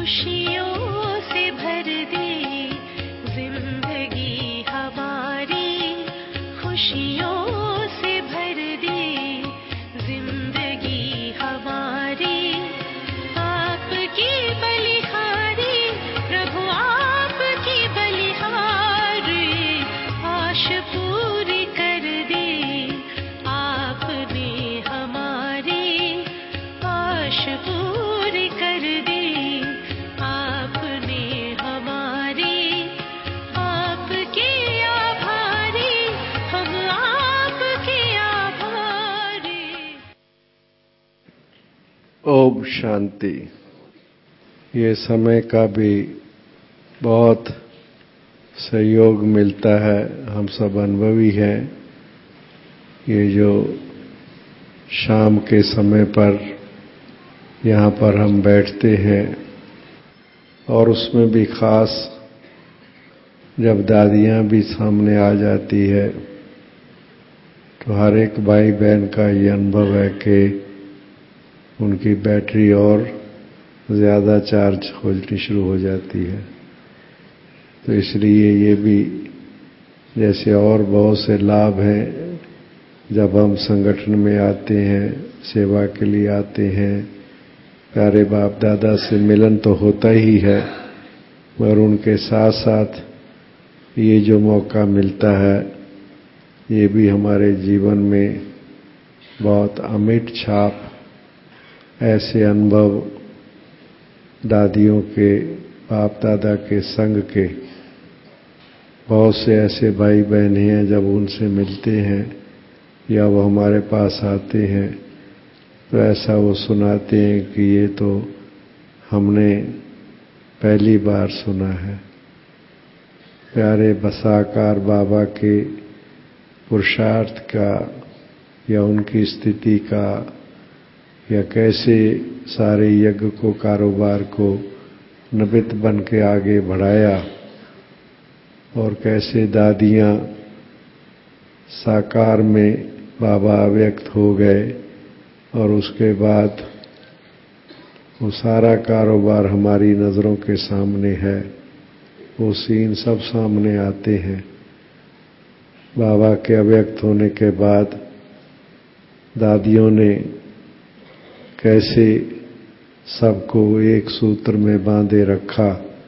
खुशियों से भर दे जिंदगी हमारी, खुशियों से भर दे जिंदगी हमारी। आपकी बलिहारी प्रभु, आपकी बलिहारी, आश पूरी कर दे आपने हमारी, आश पूरी कर दे आपने हमारी। आपके आभारी, हम आपके आभारी। ओम शांति। ये समय का भी बहुत सहयोग मिलता है, हम सब अनुभवी हैं। ये जो शाम के समय पर यहाँ पर हम बैठते हैं, और उसमें भी खास जब दादियाँ भी सामने आ जाती है, तो हर एक भाई बहन का ये अनुभव है कि उनकी बैटरी और ज़्यादा चार्ज होनी शुरू हो जाती है। तो इसलिए ये भी जैसे और बहुत से लाभ हैं, जब हम संगठन में आते हैं, सेवा के लिए आते हैं, प्यारे बाप दादा से मिलन तो होता ही है, मगर उनके साथ साथ ये जो मौका मिलता है, ये भी हमारे जीवन में बहुत अमिट छाप, ऐसे अनुभव दादियों के, बाप दादा के संग के बहुत से ऐसे भाई बहन हैं, जब उनसे मिलते हैं या वो हमारे पास आते हैं, तो ऐसा वो सुनाते हैं कि ये तो हमने पहली बार सुना है। प्यारे बसाकार बाबा के पुरुषार्थ का या उनकी स्थिति का, या कैसे सारे यज्ञ को, कारोबार को नबित बन के आगे बढ़ाया, और कैसे दादियाँ साकार में बाबा व्यक्त हो गए, और उसके बाद वो सारा कारोबार हमारी नज़रों के सामने है। वो सीन सब सामने आते हैं। बाबा के अव्यक्त होने के बाद दादियों ने कैसे सबको एक सूत्र में बांधे रखा,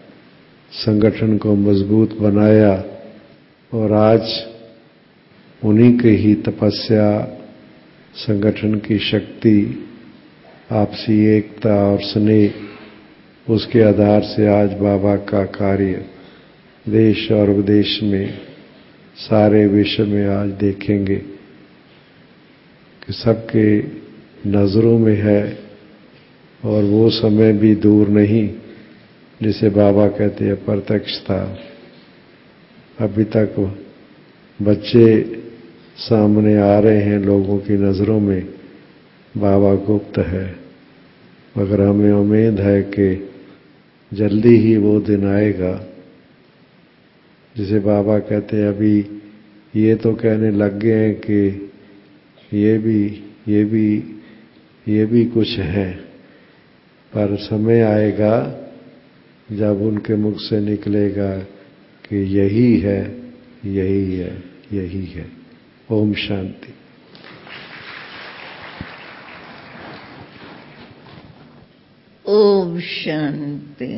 संगठन को मजबूत बनाया, और आज उन्हीं की ही तपस्या, संगठन की शक्ति, आपसी एकता और स्नेह, उसके आधार से आज बाबा का कार्य देश और विदेश में, सारे विश्व में आज देखेंगे कि सबके नज़रों में है। और वो समय भी दूर नहीं जिसे बाबा कहते हैं प्रत्यक्ष था। अभी तक बच्चे सामने आ रहे हैं लोगों की नज़रों में, बाबा गुप्त है, मगर हमें उम्मीद है कि जल्दी ही वो दिन आएगा जिसे बाबा कहते हैं। अभी ये तो कहने लग गए हैं कि ये भी कुछ है, पर समय आएगा जब उनके मुख से निकलेगा कि यही है, यही है, यही है। ओम शांति। ओम शांति।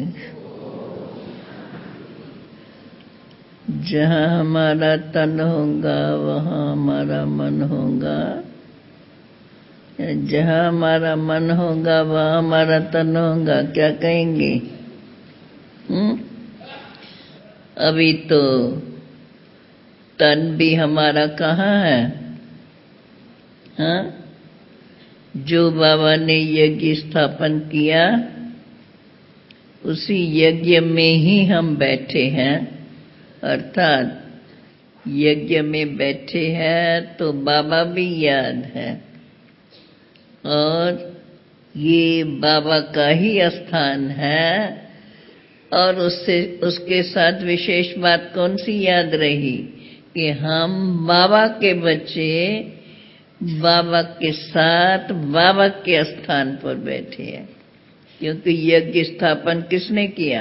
जहाँ हमारा तन होगा वहाँ हमारा मन होगा, जहाँ हमारा मन होगा वहाँ हमारा तन होगा। क्या कहेंगे? अभी तो तन भी हमारा कहाँ है? हाँ? जो बाबा ने यज्ञ स्थापन किया, उसी यज्ञ में ही हम बैठे हैं। अर्थात यज्ञ में बैठे हैं तो बाबा भी याद है, और ये बाबा का ही स्थान है। और उसके साथ विशेष बात कौन सी याद रही कि हम बाबा के बच्चे, बाबा के साथ बाबा के स्थान पर बैठे हैं। क्योंकि यज्ञ स्थापन किसने किया?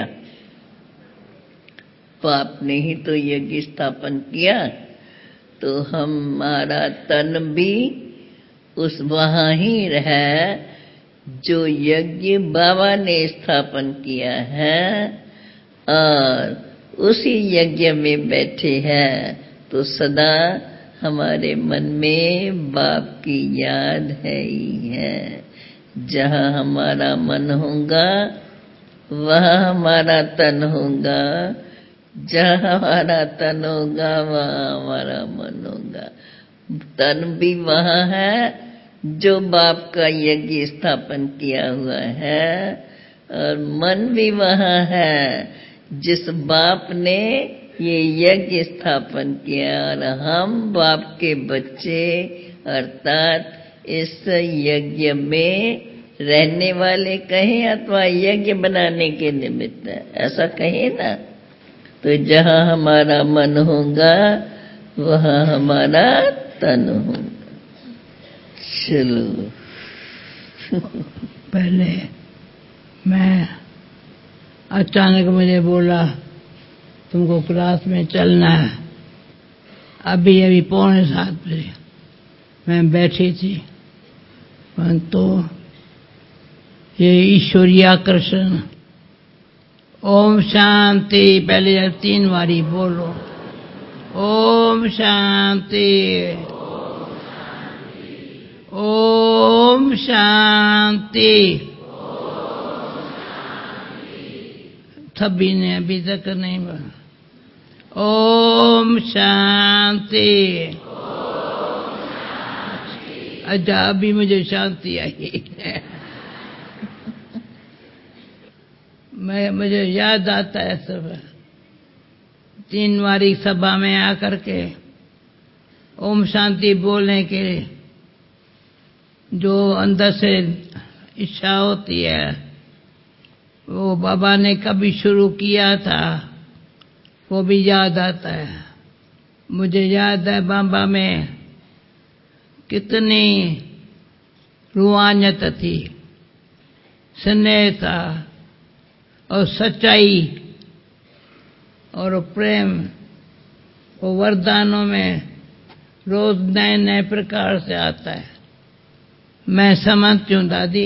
बाप ने ही तो यज्ञ स्थापन किया। तो हमारा तन भी उस वहां ही है जो यज्ञ बाबा ने स्थापन किया है, और उसी यज्ञ में बैठे हैं। तो सदा हमारे मन में बाप की याद है ही है। जहाँ हमारा मन होगा वहाँ हमारा तन होगा, जहाँ हमारा तन होगा वहाँ हमारा मन होगा। तन भी वहाँ है जो बाप का यज्ञ स्थापन किया हुआ है, और मन भी वहाँ है जिस बाप ने ये यज्ञ स्थापन किया। और हम बाप के बच्चे अर्थात इस यज्ञ में रहने वाले कहें अथवा यज्ञ बनाने के निमित्त, ऐसा कहें ना। तो जहाँ हमारा मन होगा वहाँ हमारा तन होगा। चलो पहले मैं अचानक मुझे बोला तुमको क्लास में चलना है। अभी अभी 6:45 बजे मैं बैठी थी, परंतु ये ईश्वरीय आकर्षण। ओम शांति, पहले 3 बारी बोलो ओम शांति, ओम शांति। सभी ने अभी तक नहीं बोला ओम शांति। अच्छा अभी मुझे शांति आई। मुझे याद आता है सब 3 बारी सभा में आकर के ओम शांति बोलने के जो अंदर से इच्छा होती है, वो बाबा ने कभी शुरू किया था वो भी याद आता है। मुझे याद है बाबा में कितनी रूहानियत थी, स्नेह था और सच्चाई और प्रेम। वो वरदानों में रोज नए नए प्रकार से आता है। मैं समझती हूँ दादी,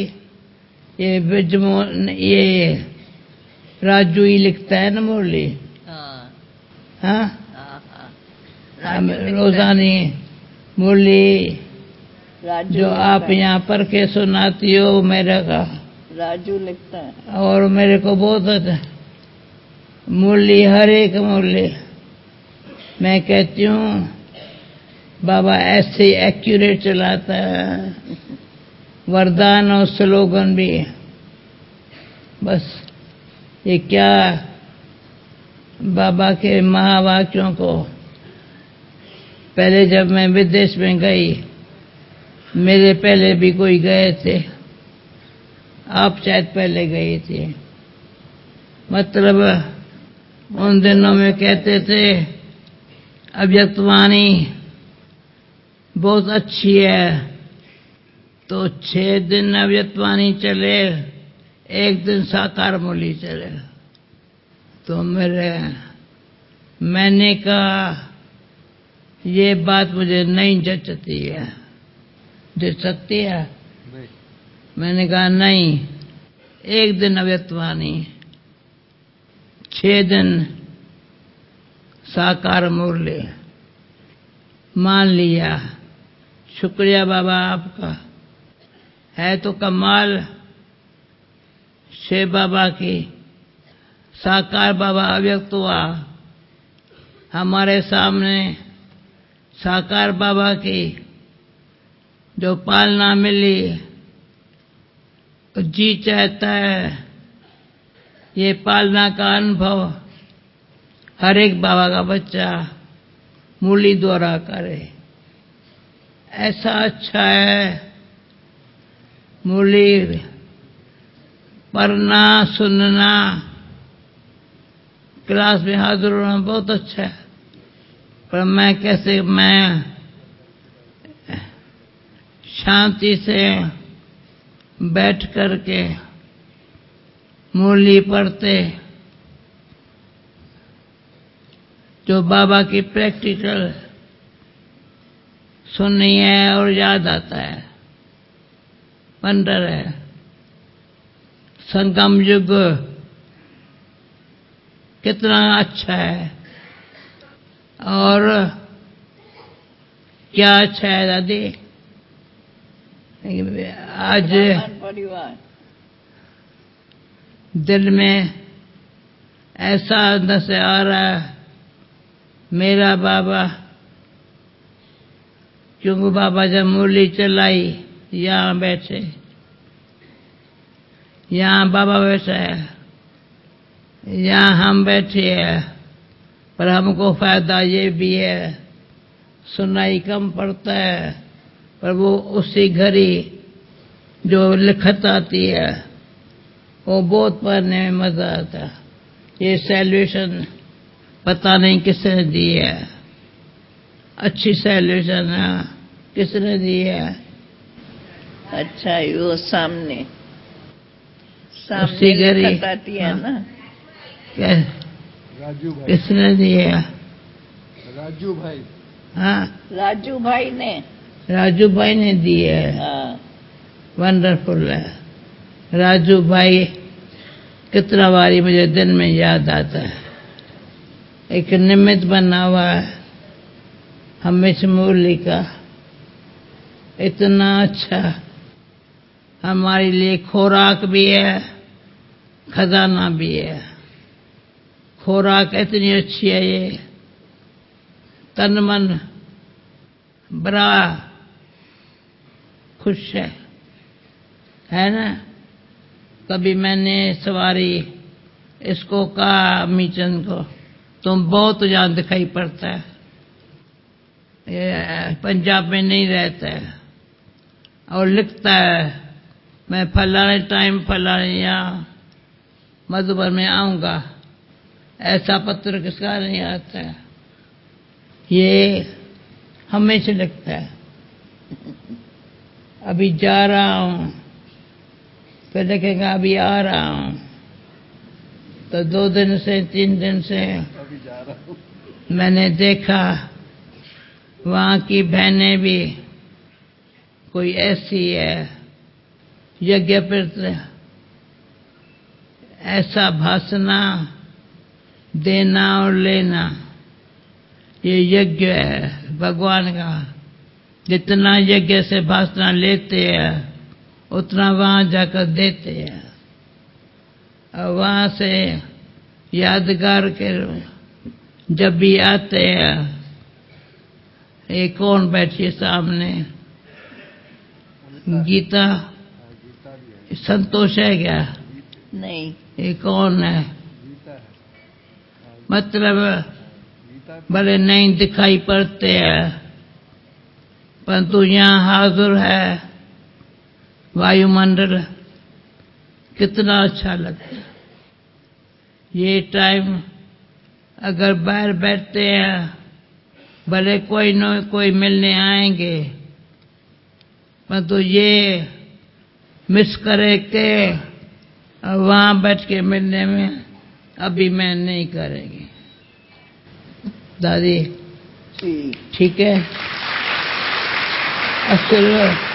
ये राजू ही लिखता है ना मुरली। हाँ रोजानी मुरली जो आप यहाँ पर के सुनाती हो मेरे का राजू लिखता है। और मेरे को बहुत अच्छा मुरली, हर एक मुरली मैं कहती हूँ बाबा ऐसे एक्यूरेट चलाता है। वरदान और स्लोगन भी। बस ये क्या बाबा के महावाक्यों को पहले जब मैं विदेश में गई, मेरे पहले भी कोई गए थे, आप शायद पहले गई थी। मतलब उन दिनों में कहते थे अव्यक्तवाणी बहुत अच्छी है, तो 6 दिन अव्यक्तवाणी चले, 1 दिन साकार मुरली चले। तो मैंने कहा ये बात मुझे नहीं जचती है। जच सकती है? मैंने कहा नहीं, 1 दिन अव्यक्तवाणी, 6 दिन साकार मुरली। मान लिया, शुक्रिया बाबा आपका। है तो कमाल शिव बाबा की। साकार बाबा अव्यक्त हुआ हमारे सामने। साकार बाबा की जो पालना मिली, जी चाहता है ये पालना का अनुभव हर एक बाबा का बच्चा मुरली द्वारा करे। ऐसा अच्छा है मुरली पढ़ना, सुनना, क्लास में हाजिर होना बहुत अच्छा है। पर मैं शांति से बैठ करके मुरली पढ़ते, जो बाबा की प्रैक्टिकल सुननी है और याद आता है। वंडर है। संगम युग कितना अच्छा है और क्या अच्छा है दादी। आज परिवार दिल में ऐसा अंदर से आ रहा है, मेरा बाबा, क्योंकि बाबा जब मुरली चलाई यहाँ बैठे, यहाँ बाबा बैठा है, यहाँ हम बैठे हैं, पर हमको फायदा ये भी है, सुनाई कम पड़ता है, पर वो उसी घड़ी जो लिखत आती है वो बहुत पढ़ने में मजा आता है। ये सैल्यूशन पता नहीं किसने दी है, अच्छी सैल्यूशन है, किसने दी है? अच्छा, वो सामने उसी घड़ी लिखत आती है ना। क्या राजू भाई, किसने दी है? राजू भाई, हाँ, राजू भाई ने। राजू भाई ने दी है। हाँ, वंडरफुल है। राजू भाई कितना बारी मुझे दिन में याद आता है। एक निमित्त बना हुआ है हमेशा मुरली का, इतना अच्छा हमारे लिए खुराक भी है, खजाना भी है। खुराक इतनी अच्छी है, ये तन मन बड़ा खुश है ना। कभी मैंने सवारी इसको कहा अम्मी चंद को, तुम बहुत यहाँ दिखाई पड़ता है, ये पंजाब में नहीं रहता है और लिखता है मैं फलाने टाइम फलाने यहाँ मधुबन में आऊंगा। ऐसा पत्र किसका नहीं आता है, ये हमेशा लिखता है। अभी जा रहा हूं, फिर लिखेगा अभी आ रहा हूं, तो 2 दिन से 3 दिन से अभी जा रहा हूँ। मैंने देखा वहां की बहनें भी कोई ऐसी है, यज्ञ पर ऐसा भाषना देना और लेना, ये यज्ञ है भगवान का। जितना यज्ञ से भाषना लेते हैं उतना वहां जाकर देते हैं, और वहां से यादगार के जब भी आते हैं, ये कौन बैठी है सामने? गीता, संतोष है क्या? नहीं, ये कौन है? मतलब भले नहीं दिखाई पड़ते हैं, परंतु यहाँ हाजिर है। वायुमंडल कितना अच्छा लगता है। ये टाइम अगर बाहर बैठते हैं, भले कोई न कोई मिलने आएंगे, परंतु ये मिस करे के वहां बैठ के मिलने में अभी मैं नहीं करेंगे। दादी ठीक है। असल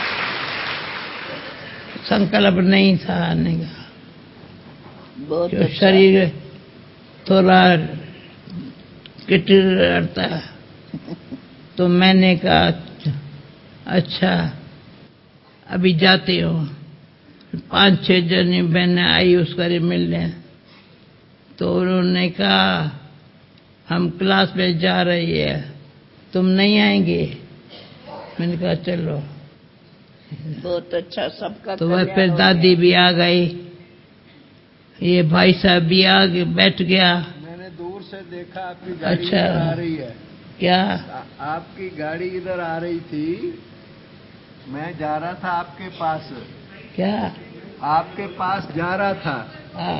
संकल्प नहीं था आने का, बहुत जो अच्छा। शरीर थोड़ा किटिर रहता है, तो मैंने कहा अच्छा अभी जाती हूँ। 5-6 जनी बहनें आई उसका मिलने, तो उन्होंने कहा हम क्लास में जा रही है, तुम नहीं आएंगी? मैंने कहा चलो। बहुत अच्छा, सबका तो वह कल्याण फिर हो दादी गया। भी आ गई, ये भाई साहब भी आ गए, बैठ गया। मैंने दूर से देखा आपकी गाड़ी अच्छा। इधर आ रही है। क्या? आपकी गाड़ी इधर आ रही थी, मैं जा रहा था आपके पास। क्या? आपके पास जा रहा था, हाँ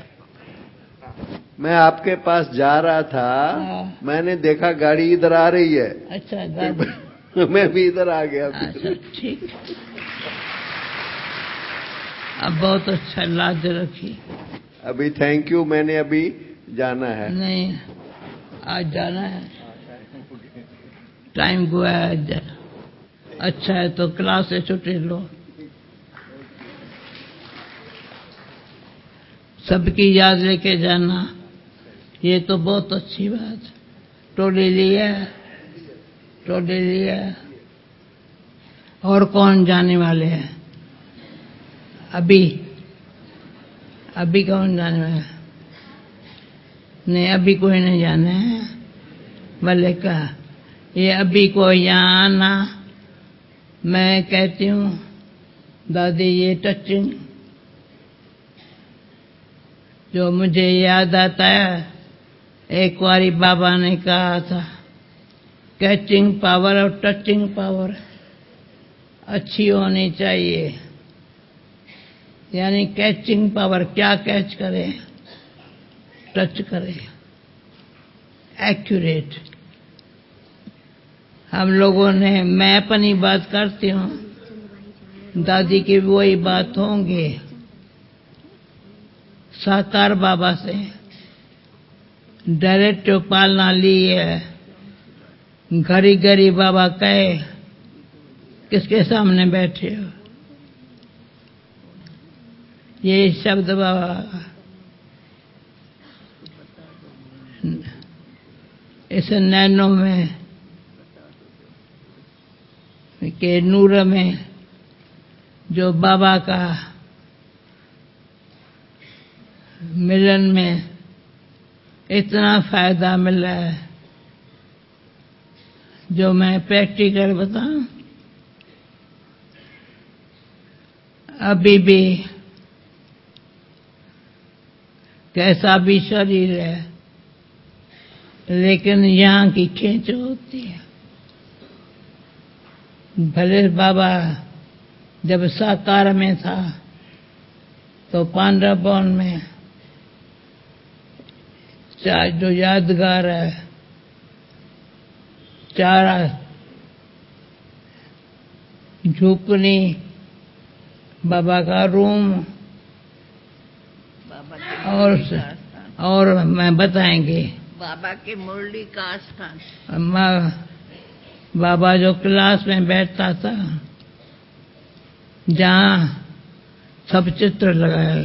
मैं आपके पास जा रहा था। हाँ। मैंने देखा गाड़ी इधर आ रही है, अच्छा दादी, मैं भी इधर आ गया। अच्छा ठीक। अब बहुत अच्छा लाज रखी। अभी थैंक यू, मैंने अभी जाना है। नहीं, आज जाना है, टाइम हुआ है। अच्छा है तो क्लास से छुट्टी लो। सबकी याद लेके जाना, ये तो बहुत अच्छी बात। टोली लिया, टोली लिया। और कौन जाने वाले हैं? अभी कौन जाने वाला है? नहीं, अभी कोई नहीं जाना है। भले कहा ये अभी को यहाँ आना, मैं कहती हूँ दादी ये टचिंग जो मुझे याद आता है, एक बारी बाबा ने कहा था कैचिंग पावर और टचिंग पावर अच्छी होनी चाहिए। यानी कैचिंग पावर, क्या कैच करे, टच करे, एक्यूरेट। हम लोगों ने, मैं अपनी बात करती हूँ, दादी की वही बात होंगी। साकार बाबा से डायरेक्ट पालना ली है। घड़ी घड़ी बाबा कहे किसके सामने बैठे हो, ये शब्द बाबा इस नैनों में के नूर में जो बाबा का मिलन में इतना फायदा मिल रहा है, जो मैं प्रैक्टिकल बताऊं। अभी भी कैसा भी शरीर है, लेकिन यहाँ की खींच होती है। भले बाबा जब साकार में था तो पांडव भवन में जो यादगार है, 4 झुकनी बाबा का रूम और मैं बताएंगे बाबा के मुरली का स्थान। बाबा जो क्लास में बैठता था, जहाँ सब चित्र लगाया,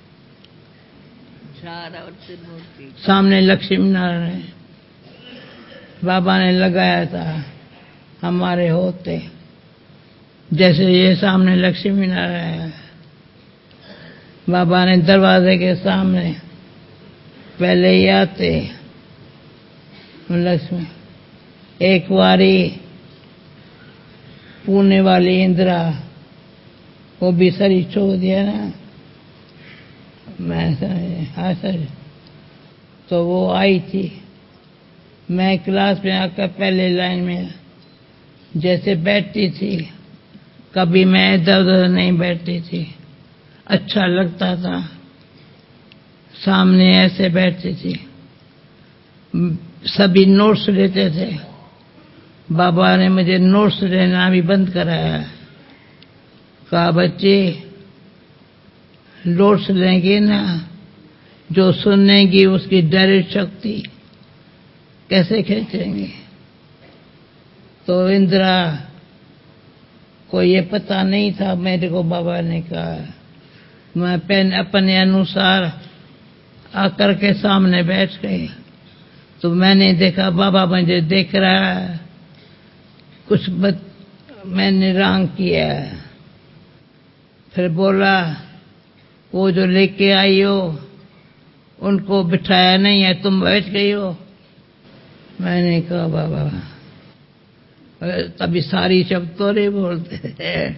सामने लक्ष्मी नारायण बाबा ने लगाया था हमारे होते। जैसे ये सामने लक्ष्मी नारायण, बाबा ने दरवाजे के सामने पहले ही आते लक्ष्मी। एक बारी पुणे वाली इंदिरा, वो भी सरी छोड़ दिया ना, मैं हाँ सर, तो वो आई थी। मैं क्लास में आकर पहले लाइन में जैसे बैठती थी, कभी मैं इधर उधर नहीं बैठती थी, अच्छा लगता था। सामने ऐसे बैठती थी, सभी नोट्स लेते थे। बाबा ने मुझे नोट्स लेना भी बंद कराया। कहा बच्चे नोट्स लेंगे ना, जो सुनेगी उसकी डायरेक्ट शक्ति कैसे खींचेंगे। तो इंदिरा को ये पता नहीं था, मेरे को बाबा ने कहा। मैं पेन अपने अनुसार आकर के सामने बैठ गई, तो मैंने देखा बाबा मुझे देख रहा है, कुछ मैंने रंग किया। फिर बोला वो जो लेके आई हो उनको बिठाया नहीं है, तुम बैठ गई हो। मैंने कहा बाबा, तभी सारी शब्द तो नहीं बोलते थे।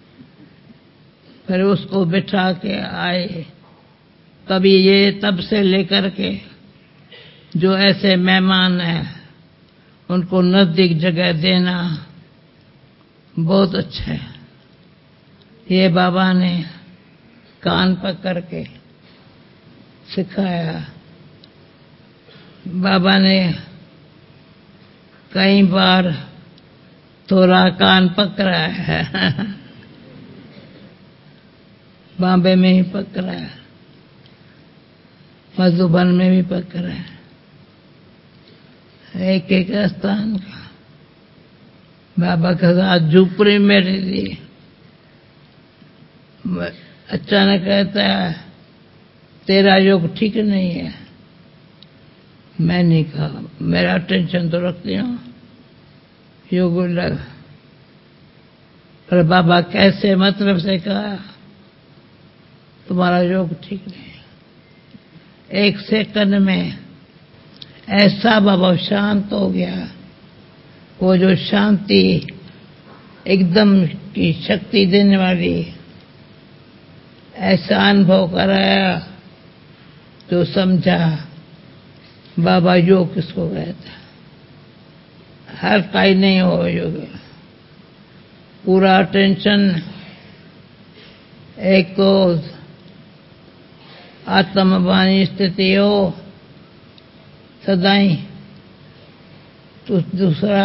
फिर उसको बिठा के आए। तभी ये तब से लेकर के जो ऐसे मेहमान हैं उनको नजदीक जगह देना बहुत अच्छा है। ये बाबा ने कान पकड़ के सिखाया। बाबा ने कई बार थोड़ा कान पकड़ा है बॉम्बे में ही पकड़ा है। मधुबन में भी पकड़े, एक एक स्थान का। बाबा के साथ झुपड़ी में रहती, अचानक कहता है तेरा योग ठीक नहीं है। मैं नहीं कहा, मेरा टेंशन तो रखती हूँ योग लग। पर बाबा कैसे मतलब से कहा तुम्हारा योग ठीक नहीं है। एक सेकंड में ऐसा बाबा शांत हो गया। वो जो शांति एकदम की शक्ति देने वाली ऐसा अनुभव कराया तो समझा बाबा योग किसको कहता। हल्का ही नहीं हो योग, पूरा टेंशन। एक तो आत्मवानी स्थिति हो सदाई, तो दूसरा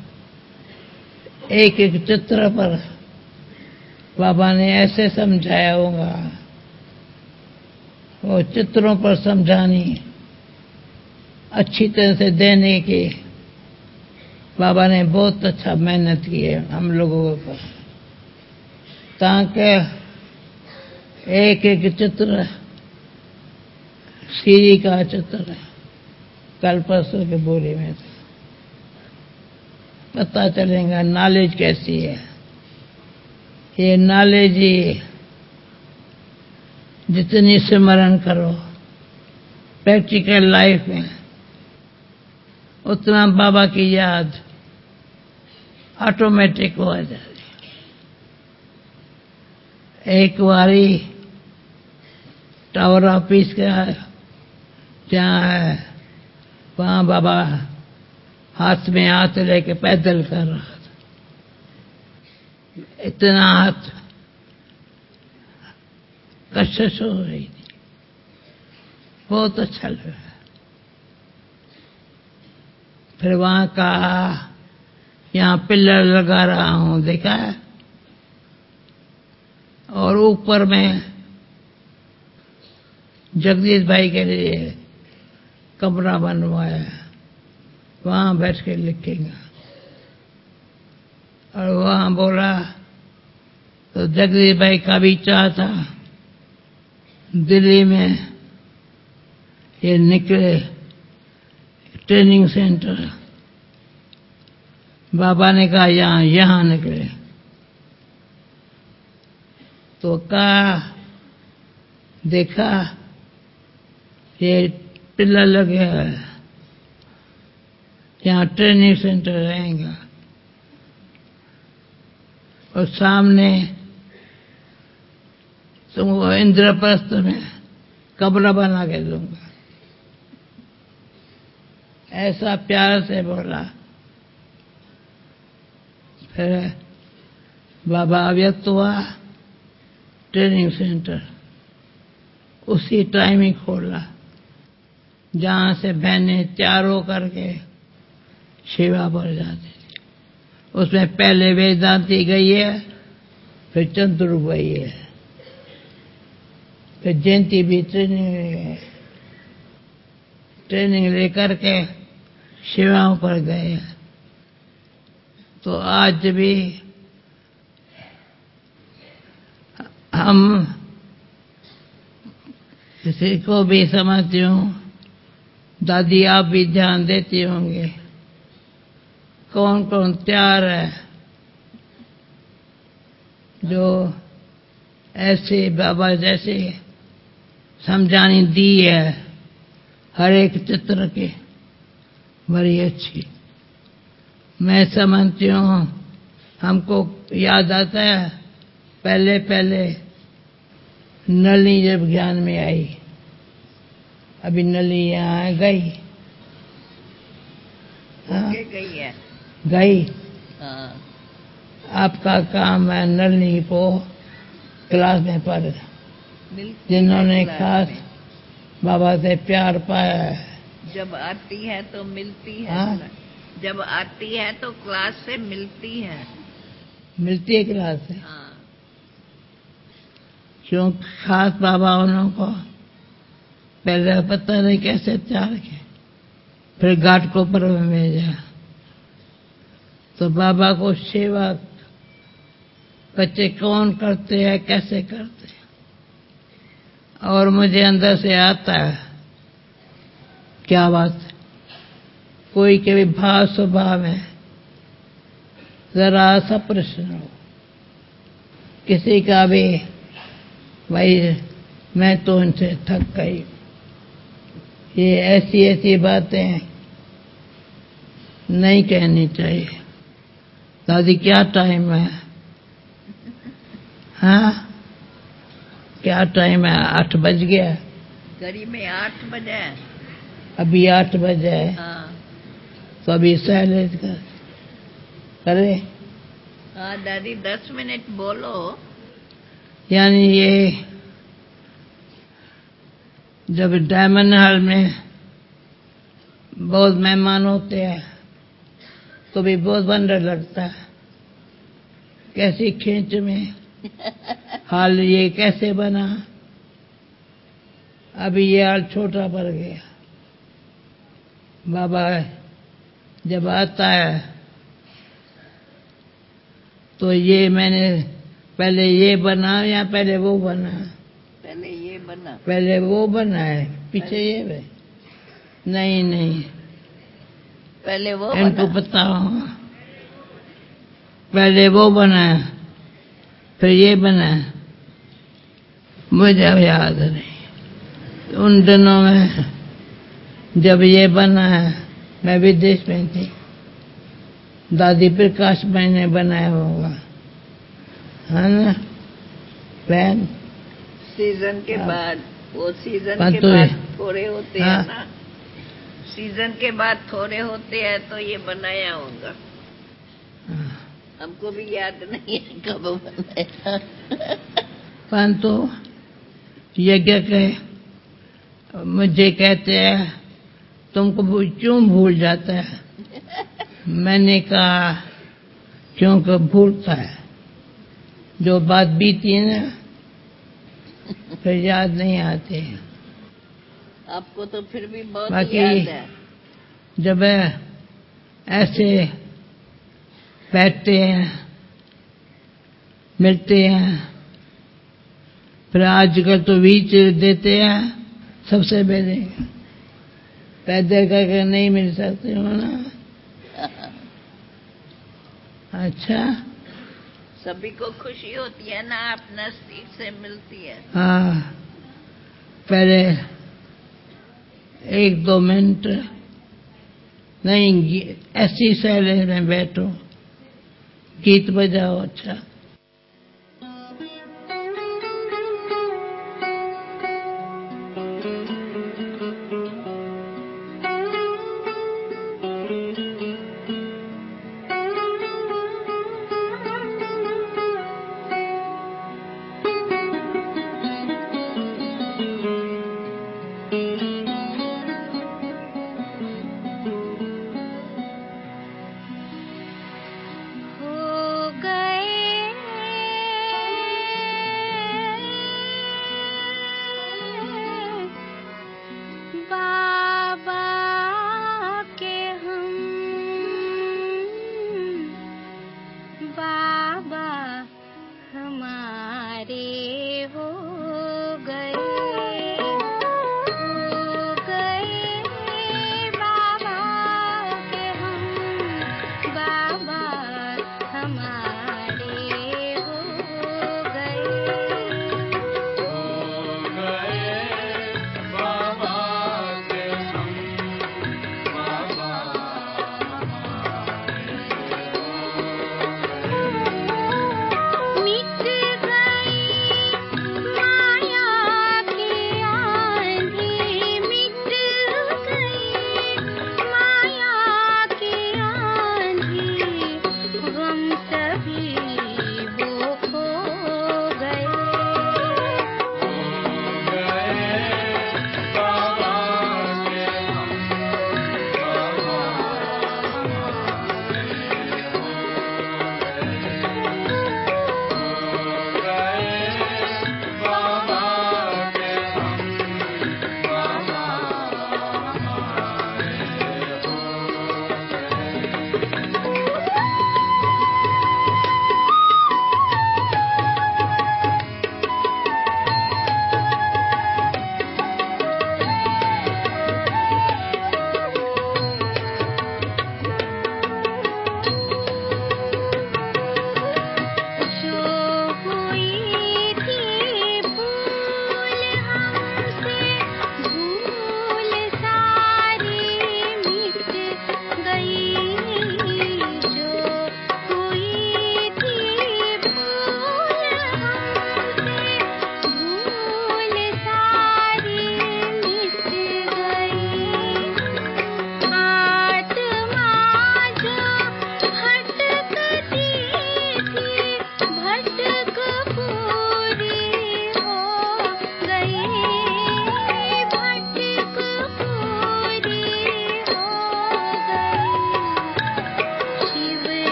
एक एक चित्र पर बाबा ने ऐसे समझाया होगा। वो चित्रों पर समझानी अच्छी तरह से देने की बाबा ने बहुत अच्छा मेहनत की है हम लोगों पर, ताकि एक एक चित्र सीढ़ी का चित्र कल परसों के बोरे में था। पता चलेगा नॉलेज कैसी है। ये नॉलेज ही जितनी स्मरण करो प्रैक्टिकल लाइफ में, उतना बाबा की याद ऑटोमेटिक हो जाती। एक बारी टावर ऑफिस का जहाँ है वहाँ बाबा हाथ में हाथ लेके पैदल कर रहा था। इतना हाथ कशिश हो रही थी, बहुत अच्छा लगा। फिर वहाँ कहा यहाँ पिलर लगा रहा हूँ, देखा है, और ऊपर में जगदीश भाई के लिए कमरा बनवाया, वहां बैठ के लिखेगा। और वहां बोला तो जगदीश भाई का भी चाह था दिल्ली में ये निकले ट्रेनिंग सेंटर। बाबा ने कहा यहां निकले, तो कहा देखा ये पिलर लगे है, यहाँ ट्रेनिंग सेंटर रहेगा और सामने तुमको इंद्रप्रस्थ में कमरा बना के दूंगा। ऐसा प्यार से बोला। फिर बाबा अव्यक्त हुआ, ट्रेनिंग सेंटर उसी टाइम ही खोला जहां से बहनें तैयार होकर के सेवा पर जाती थी। उसमें पहले वेदांती गई है, फिर चंद्रू गई है, फिर जयंती भी ट्रेनिंग लेकर के सेवाओं पर गए। तो आज भी हम किसी को भी समझती हूँ, दादी आप भी ध्यान देती होंगे, कौन कौन तैयार है जो ऐसे बाबा जैसे समझानी दी है हर एक चित्र के, बड़ी अच्छी। मैं समझती हूँ हमको याद आता है पहले पहले नली जब ज्ञान में आई, अभी नली यहाँ गई, हाँ गई है, गई। हाँ। आपका काम है नली को क्लास में पढ़, जिन्होंने खास बाबा से प्यार पाया है, जब आती है तो मिलती है। हाँ? जब आती है तो क्लास से मिलती है, मिलती है क्लास से। हाँ। क्यों खास बाबा उन्हों को पहले पता नहीं कैसे चार के फिर घाट को पर में भेजा। तो बाबा को सेवा बच्चे कौन करते हैं, कैसे करते हैं, और मुझे अंदर से आता है क्या बात है। कोई के भी भाव स्वभाव है, जरा सा प्रश्न हो किसी का भी, भाई मैं तो उनसे थक गई, ये ऐसी ऐसी बातें नहीं कहनी चाहिए। दादी क्या टाइम है? हाँ क्या टाइम है? 8 बज गया। घड़ी में 8 बजे। अभी 8 बजे है। हाँ तो अभी साइलेंट करे। हाँ दादी 10 मिनट बोलो। यानी ये जब डायमंड हॉल में बहुत मेहमान होते हैं तो भी बहुत वंडर लगता है, कैसी खींच में हाल ये कैसे बना। अभी ये हाल छोटा पड़ गया। बाबा जब आता है तो ये मैंने पहले ये बना या पहले वो बना? पहले ये बना। पहले वो बना है, पीछे ये है। नहीं नहीं पहले वो इनको बना। पता हो, पहले वो बना फिर ये बना, मुझे अब याद नहीं। उन दिनों में जब ये बना है मैं विदेश में थी, दादी प्रकाश भाई ने बनाया होगा, है ना बहन? सीजन के हाँ। बाद, वो सीजन हाँ, के तो बाद थोड़े होते हाँ। हैं ना, सीजन के बाद थोड़े होते हैं तो ये बनाया होगा। हमको भी याद नहीं है कब बनाया। परंतु यज्ञ के मुझे कहते हैं तुमको क्यों भूल जाता है? मैंने कहा क्योंकि भूलता है, जो बात बीती है ना फिर याद नहीं आती। आपको तो फिर भी बहुत बाकी याद है। जब ऐसे बैठते हैं मिलते हैं, फिर आजकल तो बीच देते हैं सबसे पहले, पैदल करके नहीं मिल सकते हो ना। अच्छा सभी को खुशी होती है ना, आप नजदीक से मिलती है। हाँ, पहले 1-2 मिनट नहीं, ऐसी सैलेंस में बैठो, गीत बजाओ। अच्छा